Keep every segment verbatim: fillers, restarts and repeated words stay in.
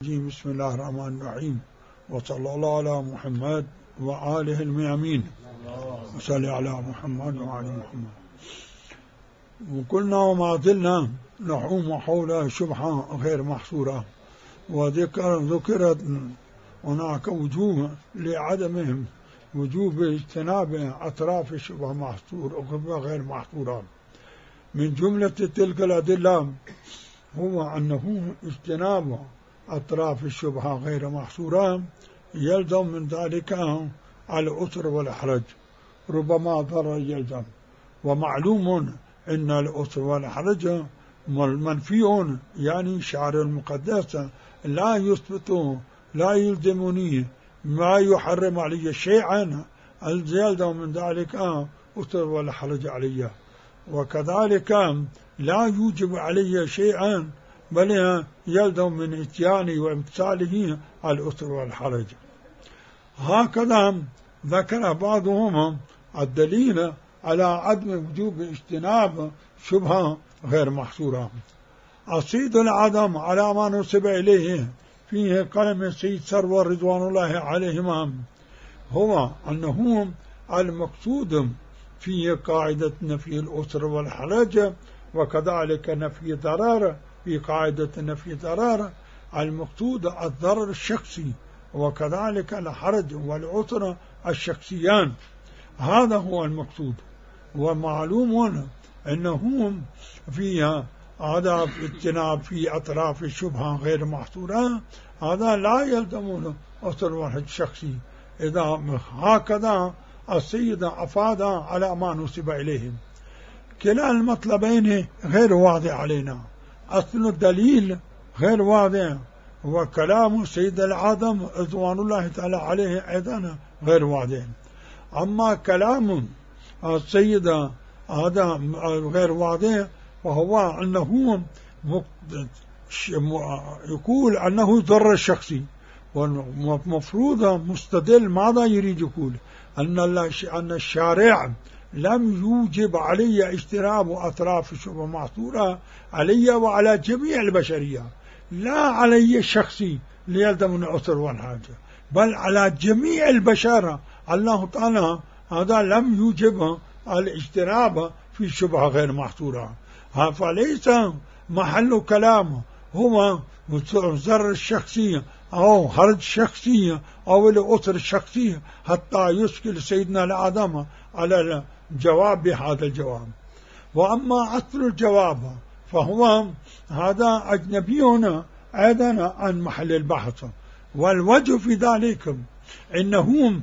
بسم الله الرحمن الرحيم، وصلى الله على محمد وآله الميامين، وصلى على محمد وعلى محمد. وقلنا وما زلنا نحوم حول شبهة غير محصورة، وذكر ذكرت هناك وجوه لعدمهم، وجوب اجتناب أطراف الشبهة محصورة غير محصورة. من جملة تلك الأدلة هو أنه اجتناب أطراف الشبهة غير محصورة يلزم من ذلك العسر والحرج، ربما ضرر يلزم. ومعلوم أن العسر والحرج منفي، يعني شعر المقدس لا يثبت لا يلزمني ما يحرم علي شيئا، يلزم من ذلك عسر والحرج علي، وكذلك لا يوجب علي شيئا بل يلزم من اتياني وامتثاله العسر والحرج. هكذا ذكر بعضهم الدليل على عدم وجوب اجتناب شبهة غير محصورة. أصيد العدم على ما نسب إليه فيه قلم السيد سرور رضوان الله عليهما هو أنه المقصود في قاعدة نفي العسر والحرج، وكذلك نفي ضرر في قاعدة نفي ضرر، المقصود الضرر الشخصي، وكذلك الحرج والعسر الشخصيان، هذا هو المقصود. ومعلوم أنه فيها هذا اجتناب في أطراف الشبهة غير محصورة، هذا لا يلزم العسر والحرج الشخصي. إذا هكذا السيد أفاد على ما نسب إليهم. كلا المطلبين غير واضح علينا، أصل الدليل غير واضح، وكلام سيد العدم رضوان الله تعالى عليه أيضا غير واضح. أما كلام السيد هذا غير واضح، وهو أنه يقول أنه ضرر الشخصي، والمفروض مستدل ماذا يريد يقول؟ أن الشارع لم يوجب علي اجتناب أطراف الشبهة محصورة علي وعلى جميع البشرية، لا علي الشخصي ليلزم العسر والحرج، بل على جميع البشر. الله تعالى هذا لم يوجب الاجتناب في شبهة غير محصورة، فليس محل كلامه هو ضرر الشخصي أو حرج شخصي أو العسر الشخصي حتى يشكل سيدنا العدم على الجواب بهذا الجواب. وأما أصل الجواب فهو هذا أجنبي أيضا عن محل البحث، والوجه في ذلك إنه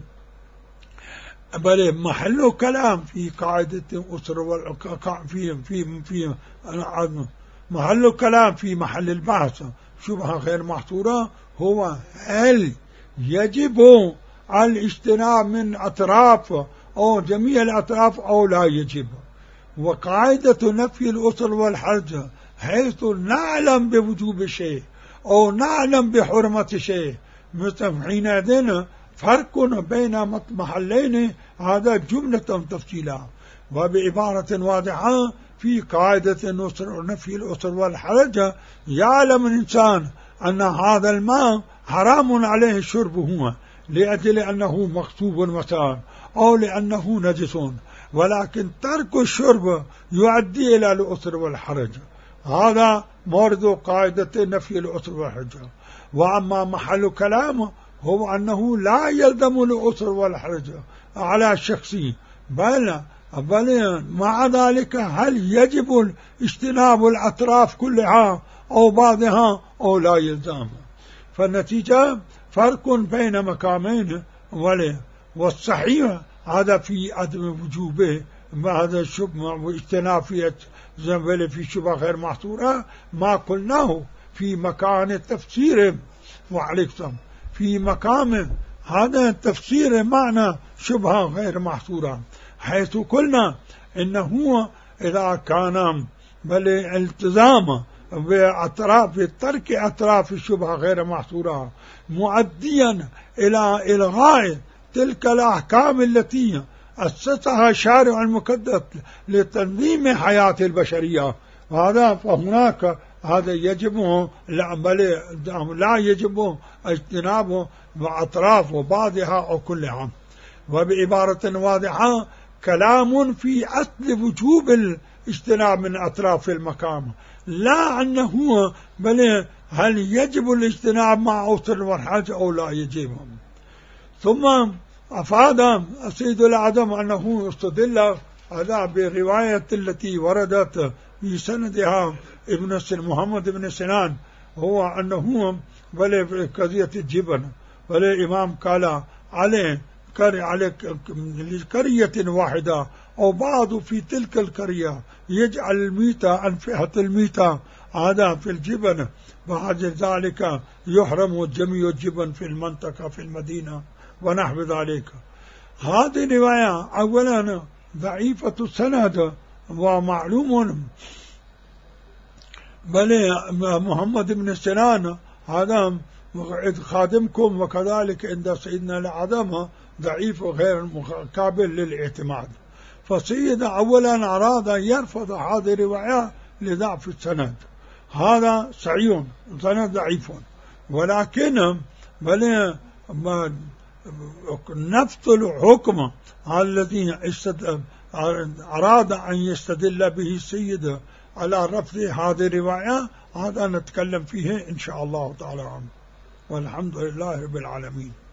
بل محل كلام في قاعدة أسر في في في محل كلام في محل البحث شبهة غير محصورة هو هل يجب الاجتناب من أطراف أو جميع الأطراف أو لا يجب. وقاعدة نفي العسر والحرج حيث نعلم بوجوب شيء أو نعلم بحرمة شيء، مثل حينئذ فرق بين محلين، هذا جملة تفصيلا. وبعبارة واضحة في قاعدة نفي العسر والحرج يعلم الإنسان أن هذا الماء حرام عليه الشرب هو لأجل أنه مغصوب مثلا أو لأنه نجس، ولكن ترك الشرب يؤدي إلى العسر والحرج، هذا مورد قاعدة نفي العسر والحرج. وأما محل كلامه هو أنه لا يلزم العسر والحرج على الشخصي، بل بل مع ذلك هل يجب اجتناب الأطراف كلها أو بعضها أو لا يلزم. فالنتيجة فرق بين مقامين، والصحيح هذا في عدم وجوبه هذا الشبهة واجتناب في في شبهة غير محصورة ما قلناه في مكان التفسير، وعليكم في مقام هذا التفسير معنى شبهة غير محصورة، حيث قلنا إنه إذا كان بل التزام بأطراف ترك أطراف الشبهة غير محصورة مؤديا إلى إلغاء تلك الأحكام التي أسسها شارع المقدس لتنظيم حياة البشرية، هذا فهناك هذا يجب لا بل لا يجب اجتنابه بأطراف وبعضها أو كلها. وبعبارة واضحة كلام في أصل وجوب الاجتناب من أطراف المقام، لا أنه بل هل يجب الاجتناب مع عسر والحرج أو لا يجب. ثم أفاد السيد الأعظم أنه يستدل هذا برواية التي وردت في سندها ابن محمد بن سنان، هو أنه بل في قضية الجبن بل الإمام قال عليه على قرية واحدة أو بعض في تلك القرية يجعل الميتة أنفئة الميتة هذا في الجبن، بعد ذلك يحرم جميع الجبن في المنطقة في المدينة ونحو ذلك. هذه الرواية أولا ضعيفة السند، ومعلوم بل محمد بن سنان هذا خادمكم وكذلك عند سيدنا الأعظم ضعيف وغير قابل للاعتماد. فسيدنا أولا أراد أن يرفض هذه الرواية لضعف السند، هذا صحيح سند ضعيف، ولكن بل نفس الحكم الذي أراد أن يستدل به السيد على رفض هذه الرواية هذا نتكلم فيه إن شاء الله تعالى، والحمد لله رب العالمين.